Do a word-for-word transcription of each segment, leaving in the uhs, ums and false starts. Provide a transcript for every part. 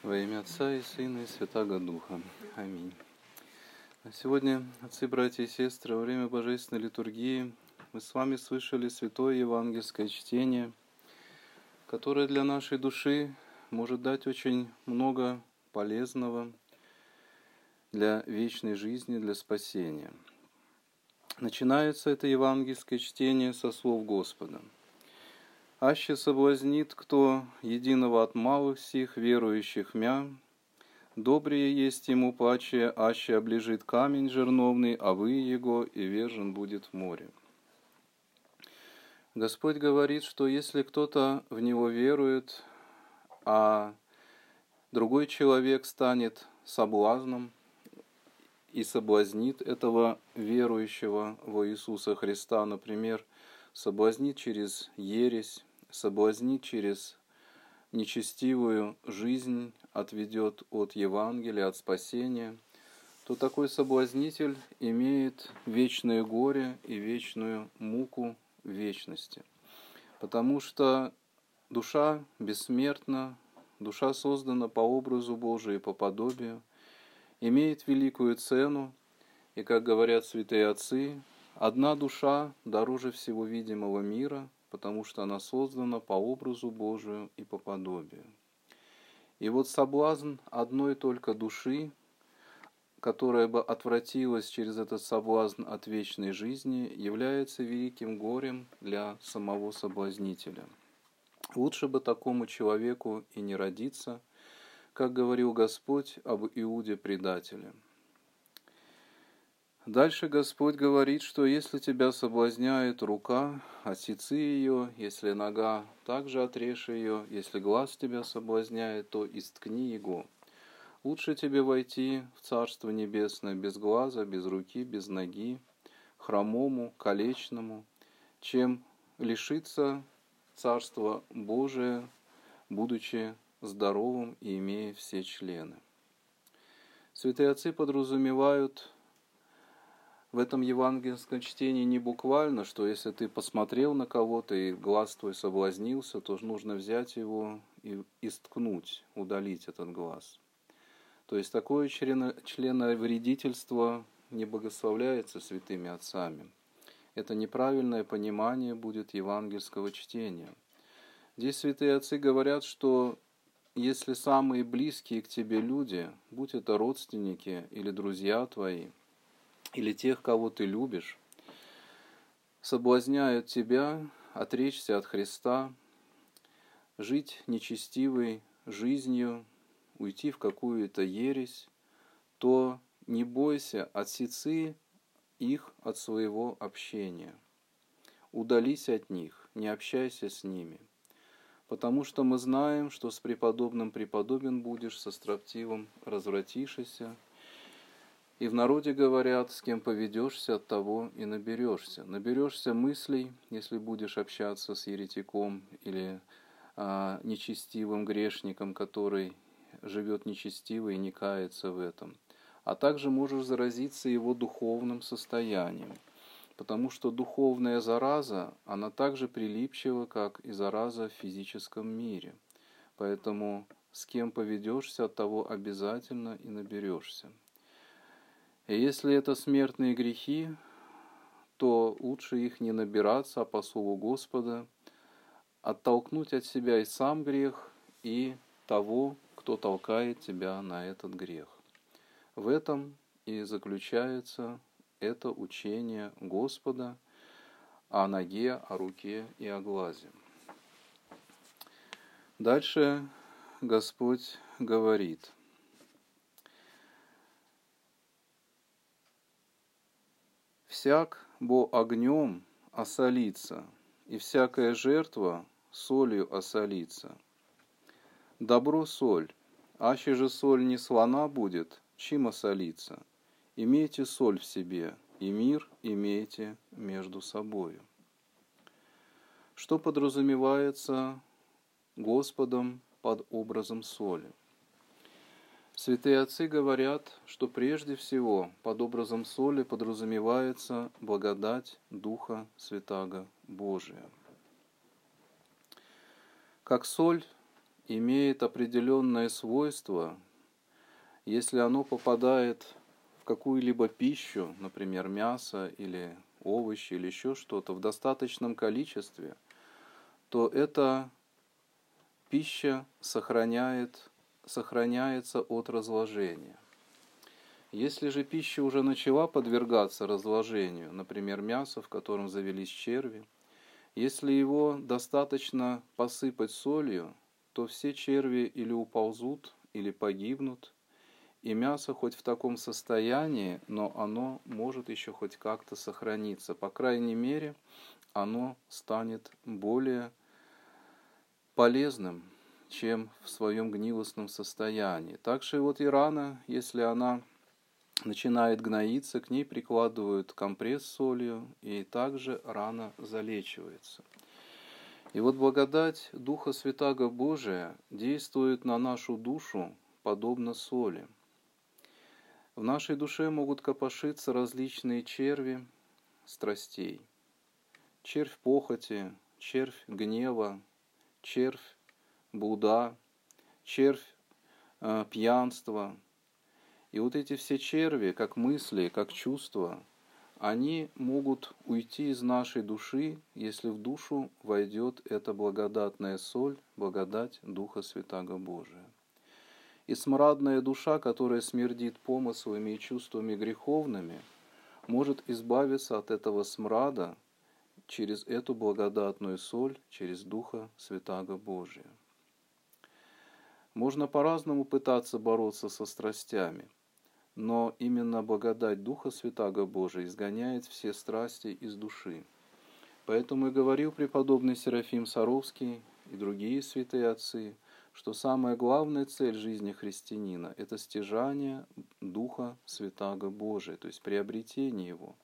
Во имя Отца и Сына и Святаго Духа. Аминь. Сегодня, отцы, братья и сестры, во время Божественной литургии мы с вами слышали святое евангельское чтение, которое для нашей души может дать очень много полезного для вечной жизни, для спасения. Начинается это евангельское чтение со слов Господа. «Аще соблазнит кто единого от малых сих, верующих мя, добрее есть ему паче, аще облежит камень жерновный, а вы его, и вержен будет в море». Господь говорит, что если кто-то в Него верует, а другой человек станет соблазном и соблазнит этого верующего во Иисуса Христа, например, соблазнит через ересь, соблазнит через нечестивую жизнь, отведет от Евангелия, от спасения, то такой соблазнитель имеет вечное горе и вечную муку в вечности. Потому что душа бессмертна, душа создана по образу Божию и по подобию, имеет великую цену, и, как говорят святые отцы, одна душа дороже всего видимого мира, потому что она создана по образу Божию и по подобию. И вот соблазн одной только души, которая бы отвратилась через этот соблазн от вечной жизни, является великим горем для самого соблазнителя. Лучше бы такому человеку и не родиться, как говорил Господь об Иуде-предателе. Дальше Господь говорит, что если тебя соблазняет рука, отсецы ее, если нога, также отрежь ее, если глаз тебя соблазняет, то исткни его. Лучше тебе войти в Царство Небесное без глаза, без руки, без ноги, хромому, калечному, чем лишиться Царства Божия, будучи здоровым и имея все члены. Святые отцы подразумевают в этом евангельском чтении не буквально, что если ты посмотрел на кого-то и глаз твой соблазнился, то нужно взять его и исткнуть, удалить этот глаз. То есть такое членовредительство не богословляется святыми отцами. Это неправильное понимание будет евангельского чтения. Здесь святые отцы говорят, что если самые близкие к тебе люди, будь это родственники или друзья твои, или тех, кого ты любишь, соблазняют тебя отречься от Христа, жить нечестивой жизнью, уйти в какую-то ересь, то не бойся, отсецы их от своего общения. Удались от них, не общайся с ними. Потому что мы знаем, что с преподобным преподобен будешь, со строптивым развратишься. И в народе говорят, с кем поведешься, от того и наберешься. Наберешься мыслей, если будешь общаться с еретиком или а, нечестивым грешником, который живет нечестиво и не кается в этом. А также можешь заразиться его духовным состоянием. Потому что духовная зараза, она так же прилипчива, как и зараза в физическом мире. Поэтому с кем поведешься, от того обязательно и наберешься. И если это смертные грехи, то лучше их не набираться, а по слову Господа оттолкнуть от себя и сам грех, и того, кто толкает тебя на этот грех. В этом и заключается это учение Господа о ноге, о руке и о глазе. Дальше Господь говорит: «Всяк бо огнем осолится, и всякая жертва солью осолится. Добро соль, аще же соль не слана будет, чим осолится. Имейте соль в себе, и мир имейте между собою». Что подразумевается Господом под образом соли? Святые отцы говорят, что прежде всего под образом соли подразумевается благодать Духа Святаго Божия. Как соль имеет определенное свойство, если оно попадает в какую-либо пищу, например, мясо или овощи или еще что-то, в достаточном количестве, то эта пища сохраняет, сохраняется от разложения. Если же пища уже начала подвергаться разложению, например, мясо, в котором завелись черви, если его достаточно посыпать солью, то все черви или уползут, или погибнут, и мясо хоть в таком состоянии, но оно может еще хоть как-то сохраниться. По крайней мере, оно станет более полезным, чем в своем гнилостном состоянии. Также вот и рана, если она начинает гноиться, к ней прикладывают компресс с солью, и также рана залечивается. И вот благодать Духа Святаго Божия действует на нашу душу подобно соли. В нашей душе могут копошиться различные черви страстей. Червь похоти, червь гнева, червь блуда, червь э, пьянства. И вот эти все черви, как мысли, как чувства, они могут уйти из нашей души, если в душу войдет эта благодатная соль, благодать Духа Святаго Божия. И смрадная душа, которая смердит помыслами и чувствами греховными, может избавиться от этого смрада через эту благодатную соль, через Духа Святаго Божия. Можно по-разному пытаться бороться со страстями, но именно благодать Духа Святаго Божия изгоняет все страсти из души. Поэтому и говорил преподобный Серафим Саровский и другие святые отцы, что самая главная цель жизни христианина – это стяжание Духа Святаго Божия, то есть приобретение его.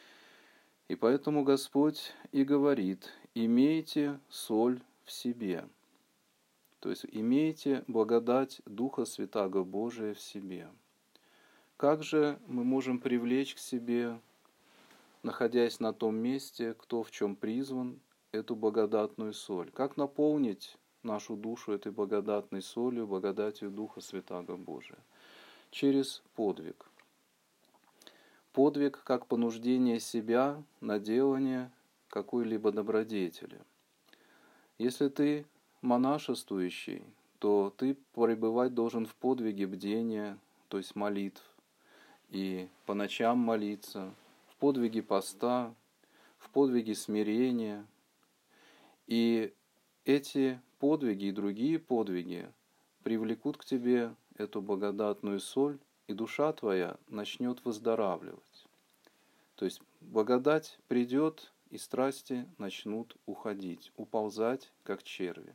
И поэтому Господь и говорит: «Имейте соль в себе», то есть имейте благодать Духа Святаго Божия в себе. Как же мы можем привлечь к себе, находясь на том месте, кто в чем призван, эту благодатную соль? Как наполнить нашу душу этой благодатной солью, благодатью Духа Святаго Божия? Через подвиг. Подвиг как понуждение себя на делание какой-либо добродетели. Если ты монашествующий, то ты пребывать должен в подвиге бдения, то есть молитв, и по ночам молиться, в подвиге поста, в подвиге смирения. И эти подвиги и другие подвиги привлекут к тебе эту благодатную соль, и душа твоя начнет выздоравливать. То есть благодать придет, и страсти начнут уходить, уползать, как черви.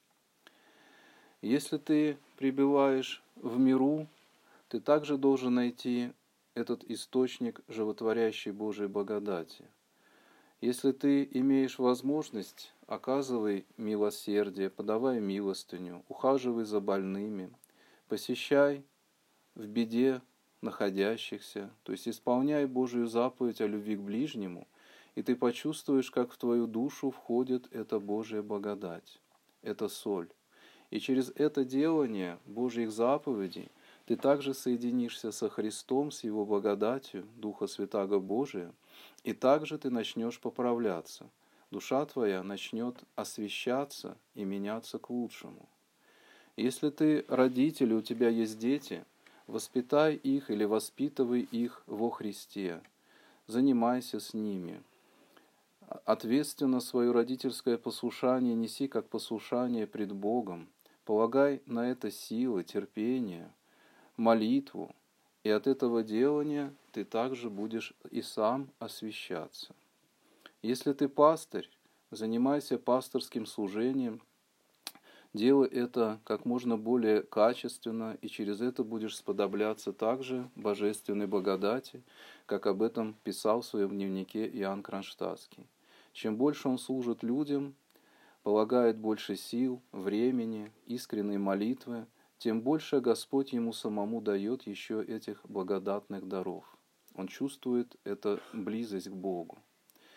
Если ты пребываешь в миру, ты также должен найти этот источник животворящей Божией благодати. Если ты имеешь возможность, оказывай милосердие, подавай милостыню, ухаживай за больными, посещай в беде находящихся, то есть исполняй Божию заповедь о любви к ближнему, и ты почувствуешь, как в твою душу входит эта Божья благодать, эта соль. И через это делание Божьих заповедей ты также соединишься со Христом, с Его благодатью, Духа Святаго Божия, и также ты начнешь поправляться. Душа твоя начнет освящаться и меняться к лучшему. Если ты родитель, у тебя есть дети, воспитай их или воспитывай их во Христе, занимайся с ними. Ответственно свое родительское послушание неси как послушание пред Богом, полагай на это силы, терпение, молитву, и от этого делания ты также будешь и сам освящаться. Если ты пастырь, занимайся пасторским служением, делай это как можно более качественно, и через это будешь сподобляться также божественной благодати, как об этом писал в своем дневнике Иоанн Кронштадтский. Чем больше он служит людям, полагает больше сил, времени, искренней молитвы, тем больше Господь ему самому дает еще этих благодатных даров. Он чувствует эту близость к Богу.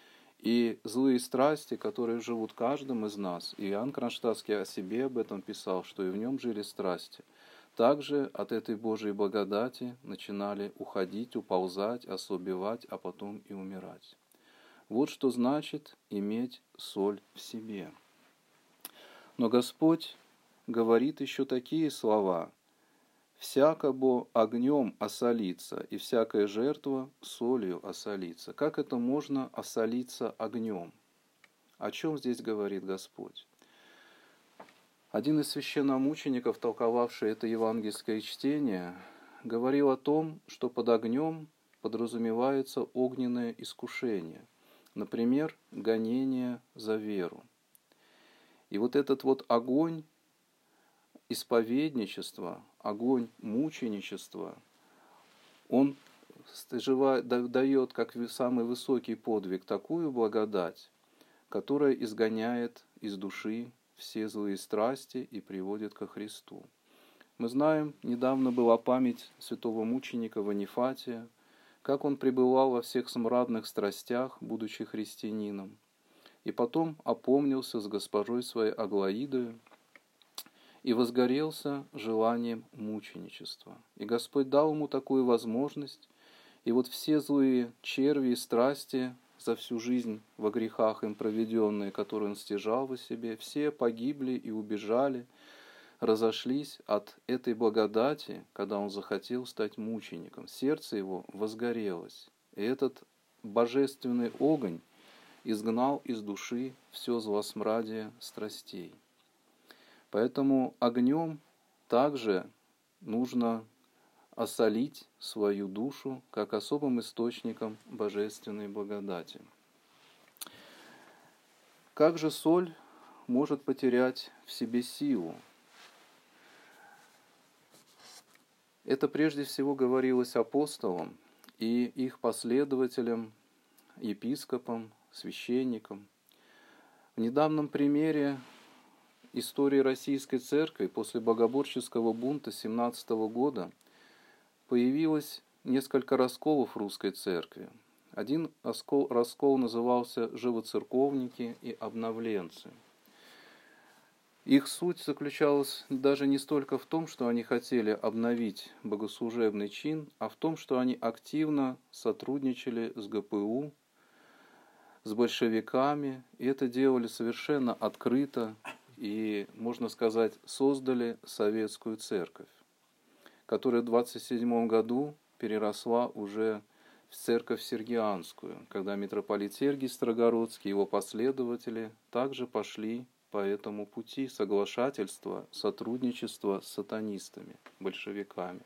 И злые страсти, которые живут в каждом из нас, и Иоанн Кронштадтский о себе об этом писал, что и в нем жили страсти, также от этой Божьей благодати начинали уходить, уползать, ослабевать, а потом и умирать. Вот что значит иметь соль в себе. Но Господь говорит еще такие слова: «Всякобо огнем осолится, и всякая жертва солью осолится». Как это можно осолиться огнем? О чем здесь говорит Господь? Один из священномучеников, толковавший это евангельское чтение, говорил о том, что под огнем подразумевается огненное искушение, например, гонение за веру. И вот этот вот огонь исповедничества, огонь мученичества, он дает как самый высокий подвиг такую благодать, которая изгоняет из души все злые страсти и приводит ко Христу. Мы знаем, недавно была память святого мученика Ванифатия, как он пребывал во всех смрадных страстях, будучи христианином, и потом опомнился с госпожой своей Аглаидою и возгорелся желанием мученичества. И Господь дал ему такую возможность, и вот все злые черви и страсти, за всю жизнь во грехах им проведенные, которые он стяжал во себе, все погибли и убежали, разошлись от этой благодати, когда он захотел стать мучеником. Сердце его возгорелось, и этот божественный огонь изгнал из души все злосмрадие страстей. Поэтому огнем также нужно осолить свою душу как особым источником божественной благодати. Как же соль может потерять в себе силу? Это прежде всего говорилось апостолам и их последователям, епископам, священникам. В недавнем примере истории Российской Церкви после богоборческого бунта семнадцатого года появилось несколько расколов в Русской Церкви. Один раскол, раскол назывался «Живоцерковники» и «Обновленцы». Их суть заключалась даже не столько в том, что они хотели обновить богослужебный чин, а в том, что они активно сотрудничали с ГПУ, с большевиками, и это делали совершенно открыто, и, можно сказать, создали Советскую Церковь, которая в двадцать седьмом году переросла уже в Церковь Сергианскую, когда митрополит Сергий Строгородский и его последователи также пошли по этому пути соглашательства, сотрудничества с сатанистами, большевиками.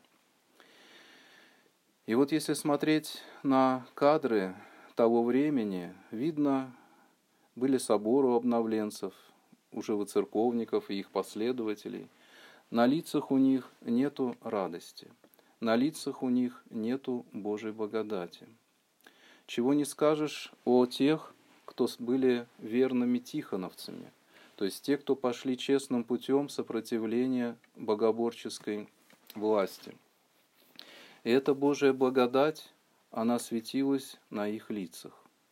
И вот если смотреть на кадры того времени, видно, были соборы у обновленцев, у живоцерковников и их последователей. На лицах у них нету радости, на лицах у них нету Божьей благодати. Чего не скажешь о тех, кто были верными тихоновцами, то есть те, кто пошли честным путем сопротивления богоборческой власти. И эта Божья благодать, она светилась на их лицах.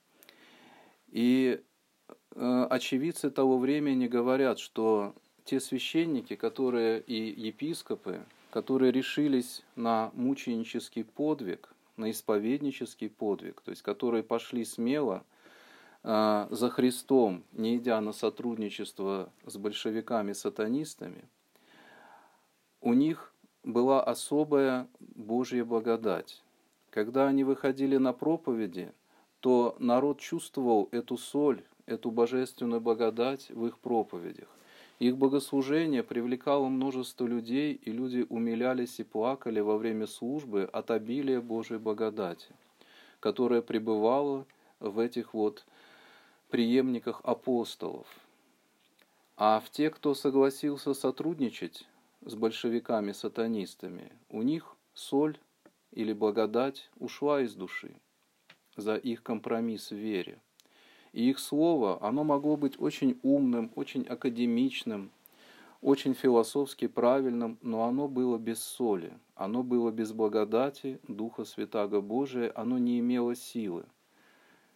И э, очевидцы того времени говорят, что те священники, которые и епископы, которые решились на мученический подвиг, на исповеднический подвиг, то есть которые пошли смело э, за Христом, не идя на сотрудничество с большевиками-сатанистами, у них была особая Божья благодать. Когда они выходили на проповеди, то народ чувствовал эту соль, эту божественную благодать в их проповедях. Их богослужение привлекало множество людей, и люди умилялись и плакали во время службы от обилия Божьей благодати, которая пребывала в этих вот преемниках апостолов. А в те, кто согласился сотрудничать с большевиками-сатанистами, у них соль или благодать ушла из души за их компромисс в вере. И их слово, оно могло быть очень умным, очень академичным, очень философски правильным, но оно было без соли, оно было без благодати Духа Святаго Божия, оно не имело силы.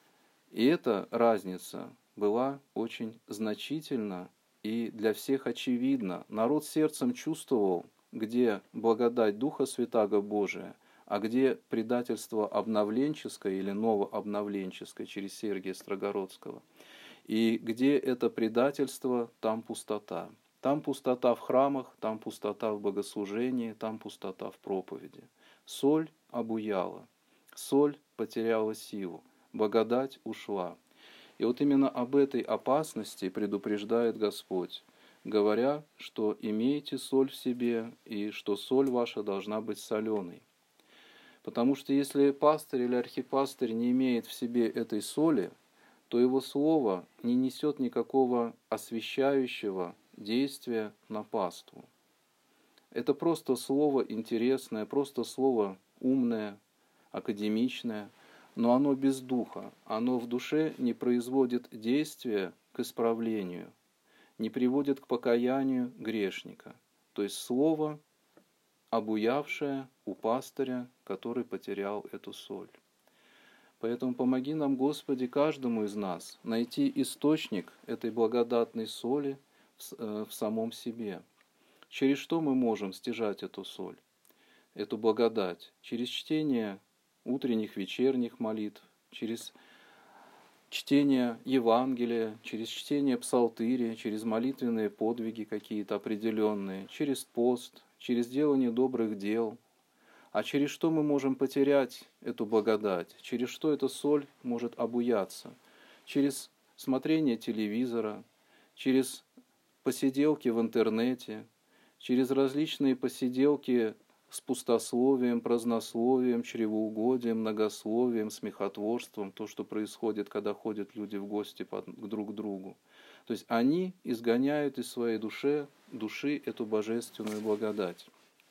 И эта разница была очень значительна и для всех очевидна. Народ сердцем чувствовал, где благодать Духа Святаго Божия, а где предательство обновленческое или новообновленческое через Сергия Строгородского. И где это предательство, там пустота. Там пустота в храмах, там пустота в богослужении, там пустота в проповеди. Соль обуяла, соль потеряла силу, благодать ушла. И вот именно об этой опасности предупреждает Господь, говоря, что имейте соль в себе и что соль ваша должна быть соленой. Потому что если пастырь или архипастырь не имеет в себе этой соли, то его слово не несет никакого освящающего действия на паству. Это просто слово интересное, просто слово умное, академичное, но оно без духа, оно в душе не производит действия к исправлению, не приводит к покаянию грешника. То есть слово, обуявшее у пастыря, который потерял эту соль. Поэтому помоги нам, Господи, каждому из нас найти источник этой благодатной соли в, в самом себе. Через что мы можем стяжать эту соль, эту благодать? Через чтение утренних, вечерних молитв, через чтение Евангелия, через чтение псалтыри, через молитвенные подвиги какие-то определенные, через пост, через делание добрых дел. А через что мы можем потерять эту благодать? Через что эта соль может обуяться? Через смотрение телевизора, через посиделки в интернете, через различные посиделки с пустословием, празднословием, чревоугодием, многословием, смехотворством, то, что происходит, когда ходят люди в гости друг к другу. То есть они изгоняют из своей души, души эту божественную благодать.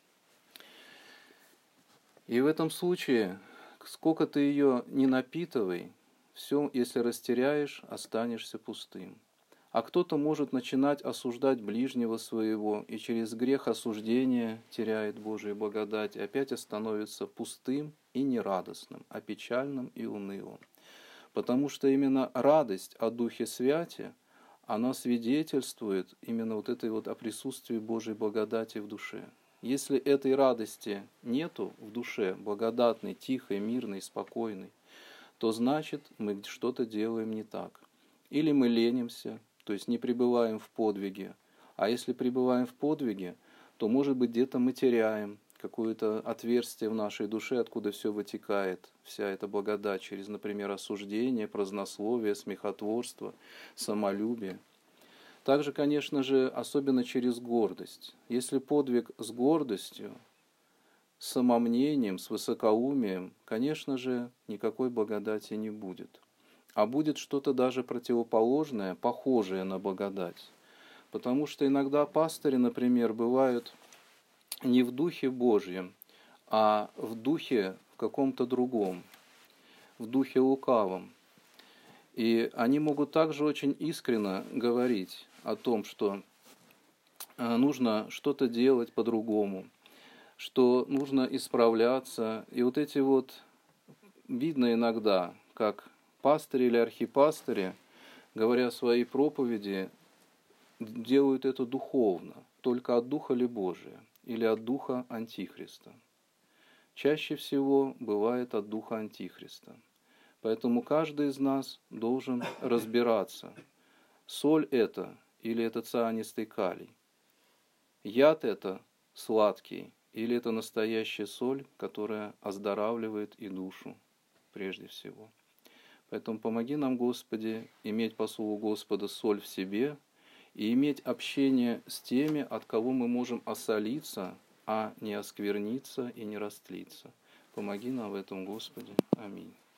И в этом случае, сколько ты ее не напитывай, все, если растеряешь, останешься пустым. А кто-то может начинать осуждать ближнего своего, и через грех осуждения теряет Божию благодать, и опять становится пустым и нерадостным, а печальным и унылым. Потому что именно радость о Духе Святи, она свидетельствует именно вот этой вот о присутствии Божьей благодати в душе. Если этой радости нету в душе, благодатной, тихой, мирной, спокойной, то значит мы что-то делаем не так. Или мы ленимся, то есть не пребываем в подвиге. А если пребываем в подвиге, то, может быть, где-то мы теряем какое-то отверстие в нашей душе, откуда все вытекает, вся эта благодать, через, например, осуждение, празднословие, смехотворство, самолюбие. Также, конечно же, особенно через гордость. Если подвиг с гордостью, с самомнением, с высокоумием, конечно же, никакой благодати не будет. А будет что-то даже противоположное, похожее на благодать. Потому что иногда пастыри, например, бывают не в Духе Божьем, а в духе каком-то другом, в духе лукавом. И они могут также очень искренно говорить о том, что нужно что-то делать по-другому, что нужно исправляться. И вот эти вот, видно иногда, как пастыри или архипастыри, говоря свои проповеди, делают это духовно, только от Духа ли Божия или от Духа Антихриста. Чаще всего бывает от Духа Антихриста. Поэтому каждый из нас должен разбираться, соль это или это цианистый калий, яд это сладкий или это настоящая соль, которая оздоравливает и душу прежде всего. Поэтому помоги нам, Господи, иметь по слову Господа соль в себе и иметь общение с теми, от кого мы можем осолиться, а не оскверниться и не растлиться. Помоги нам в этом, Господи. Аминь.